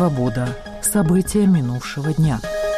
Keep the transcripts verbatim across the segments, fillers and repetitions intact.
Свобода. События минувшего дня.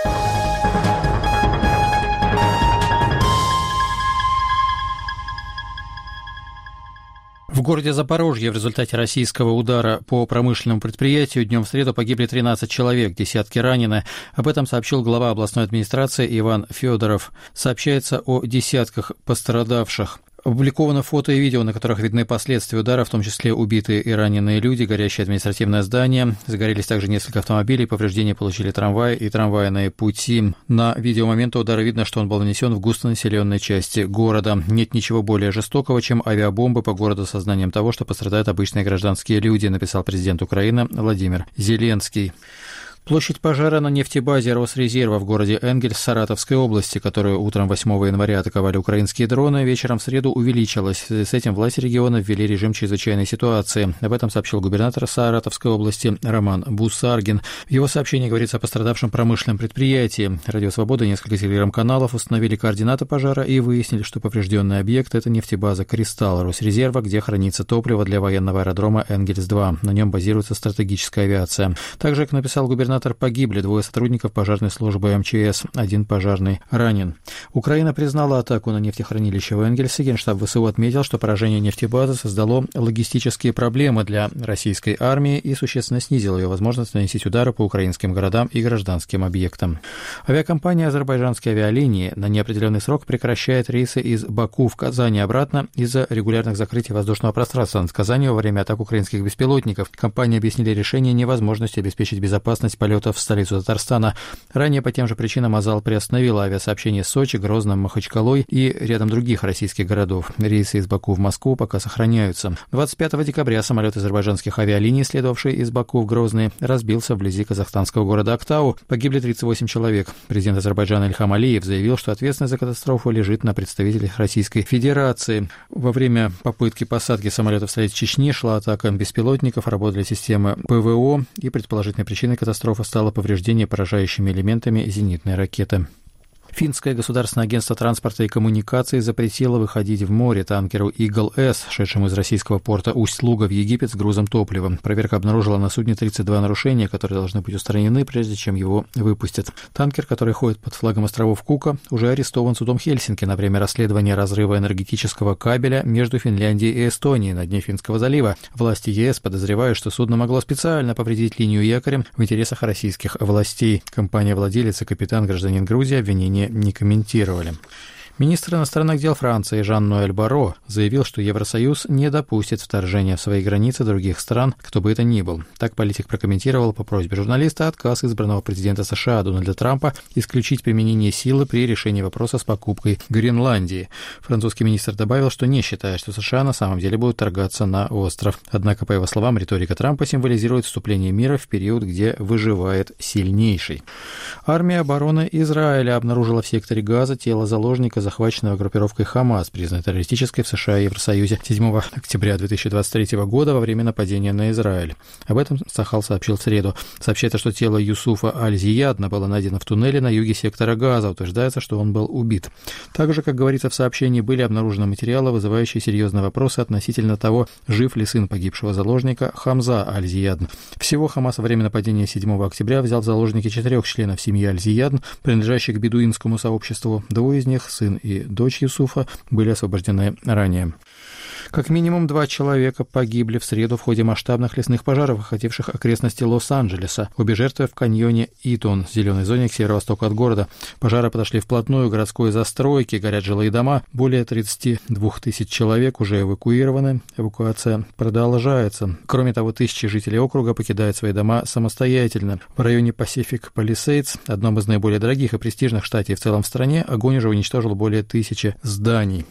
В городе Запорожье в результате российского удара по промышленному предприятию днем в среду погибли тринадцать человек, десятки ранены. Об этом сообщил глава областной администрации Иван Федоров. Сообщается о десятках пострадавших. Опубликовано фото и видео, на которых видны последствия удара, в том числе убитые и раненые люди, горящее административное здание. Загорелись также несколько автомобилей, повреждения получили трамваи и трамвайные пути. На видео момента удара видно, что он был нанесен в густонаселенной части города. Нет ничего более жестокого, чем авиабомбы по городу с сознанием того, что пострадают обычные гражданские люди, написал президент Украины Владимир Зеленский. Площадь пожара на нефтебазе Росрезерва в городе Энгельс Саратовской области, которую утром восьмого января атаковали украинские дроны, вечером в среду увеличилась. С этим власти региона ввели режим чрезвычайной ситуации. Об этом сообщил губернатор Саратовской области Роман Бусаргин. В его сообщении говорится о пострадавшем промышленном предприятии. Радио «Свобода» и несколько телеграм-каналов установили координаты пожара и выяснили, что поврежденный объект – это нефтебаза «Кристалл» Росрезерва, где хранится топливо для военного аэродрома Энгельс-два. На нем базируется стратегическая авиация. Также, как написал губернатор, погибли двое сотрудников пожарной службы эм че эс, один пожарный ранен. Украина признала атаку на нефтехранилище в Энгельсе. Генштаб вэ эс у отметил, что поражение нефтебазы создало логистические проблемы для российской армии и существенно снизило ее возможность наносить удары по украинским городам и гражданским объектам. Авиакомпания «Азербайджанские авиалинии» на неопределенный срок прекращает рейсы из Баку в Казань и обратно из-за регулярных закрытий воздушного пространства над Казанью во время атак украинских беспилотников. Компании объяснили решение невозможностью обеспечить безопасность полетов в столицу Татарстана. Ранее по тем же причинам Азал приостановила авиасообщение с Сочи, Грозным, Махачкалой и рядом других российских городов. Рейсы из Баку в Москву пока сохраняются. двадцать пятого декабря самолет азербайджанских авиалиний, следовавший из Баку в Грозный, разбился вблизи казахстанского города Актау. Погибли тридцать восемь человек. Президент Азербайджана Ильхам Алиев заявил, что ответственность за катастрофу лежит на представителях Российской Федерации. Во время попытки посадки самолета в столице Чечни шла атака беспилотников, работали системы пэ вэ о, и предположительной причиной катастрофы стало повреждение поражающими элементами зенитной ракеты. Финское государственное агентство транспорта и коммуникаций запретило выходить в море танкеру «Игл-С», шедшему из российского порта Усть-Луга в Египет с грузом топлива. Проверка обнаружила на судне тридцать два нарушения, которые должны быть устранены, прежде чем его выпустят. Танкер, который ходит под флагом островов Кука, уже арестован судом Хельсинки на время расследования разрыва энергетического кабеля между Финляндией и Эстонией на дне Финского залива. Власти ЕС подозревают, что судно могло специально повредить линию якоря в интересах российских властей. Компания-владелец и капитан, гражданин Грузии, обвинения не комментировали. Министр иностранных дел Франции Жан-Ноэль Барро заявил, что Евросоюз не допустит вторжения в свои границы других стран, кто бы это ни был. Так политик прокомментировал по просьбе журналиста отказ избранного президента США Дональда Трампа исключить применение силы при решении вопроса с покупкой Гренландии. Французский министр добавил, что не считает, что США на самом деле будут торгаться на остров. Однако, по его словам, риторика Трампа символизирует вступление мира в период, где выживает сильнейший. Армия обороны Израиля обнаружила в секторе Газа тело заложника, захваченного группировкой «Хамас», признанной террористической в США и Евросоюзе седьмого октября две тысячи двадцать третьего года во время нападения на Израиль. Об этом Сахал сообщил в среду. Сообщается, что тело Юсуфа Аль-Зиядна было найдено в туннеле на юге сектора Газа. Утверждается, что он был убит. Также, как говорится в сообщении, были обнаружены материалы, вызывающие серьезные вопросы относительно того, жив ли сын погибшего заложника Хамза Аль-Зиядн. Всего Хамас во время нападения седьмого октября взял в заложники четырех членов семьи Аль-Зиядн, принадлежащих к бедуинскому сообществу. Двое из них, сын и дочь Юсуфа, были освобождены ранее. Как минимум два человека погибли в среду в ходе масштабных лесных пожаров, охвативших окрестности Лос-Анджелеса. Обе жертвы в каньоне Итон, зеленой зоне к северо-востоку от города. Пожары подошли вплотную к городской застройке, горят жилые дома. Более тридцать две тысячи человек уже эвакуированы. Эвакуация продолжается. Кроме того, тысячи жителей округа покидают свои дома самостоятельно. В районе Pacific Palisades, одном из наиболее дорогих и престижных в штате и в целом в стране, огонь уже уничтожил более тысячи зданий.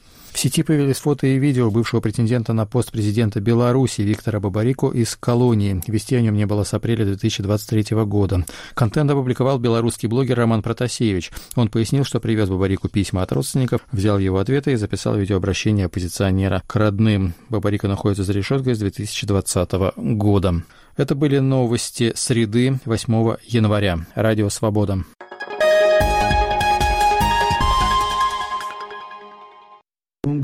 В сети появились фото и видео бывшего претендента на пост президента Беларуси Виктора Бабарику из колонии. Вести о нем не было с апреля две тысячи двадцать третьего года. Контент опубликовал белорусский блогер Роман Протасевич. Он пояснил, что привез Бабарику письма от родственников, взял его ответы и записал видеообращение оппозиционера к родным. Бабарика находится за решеткой с две тысячи двадцатого года. Это были новости среды, восьмого января. Радио «Свобода».